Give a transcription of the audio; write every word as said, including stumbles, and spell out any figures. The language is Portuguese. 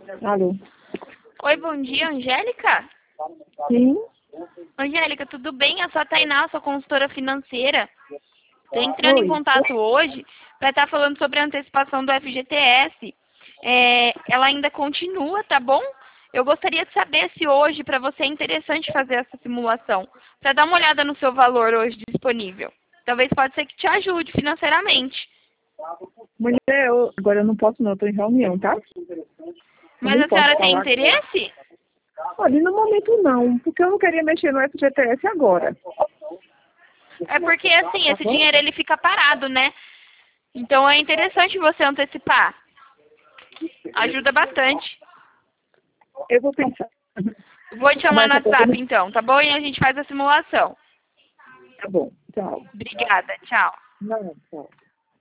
Alô? Oi, bom dia, Angélica? Sim? Angélica, tudo bem? Eu sou a Tainá, sou consultora financeira. Estou entrando em Oi. contato hoje para estar falando sobre a antecipação do F G T S. É, ela ainda continua, tá bom? Eu gostaria de saber se hoje para você é interessante fazer essa simulação, para dar uma olhada no seu valor hoje disponível. Talvez pode ser que te ajude financeiramente. Mulher, eu, agora eu não posso não, estou em reunião, tá? Eu Mas não a posso senhora tem falar. interesse? Olha, no momento não, porque eu não queria mexer no F G T S agora. É porque assim, Tá esse bom? dinheiro ele fica parado, né? Então é interessante você antecipar. Ajuda bastante. Eu vou pensar. Vou te chamar Mas no tá bom. WhatsApp então, tá bom? E a gente faz a simulação. Tá bom, tchau. Obrigada, tchau. Não, tchau.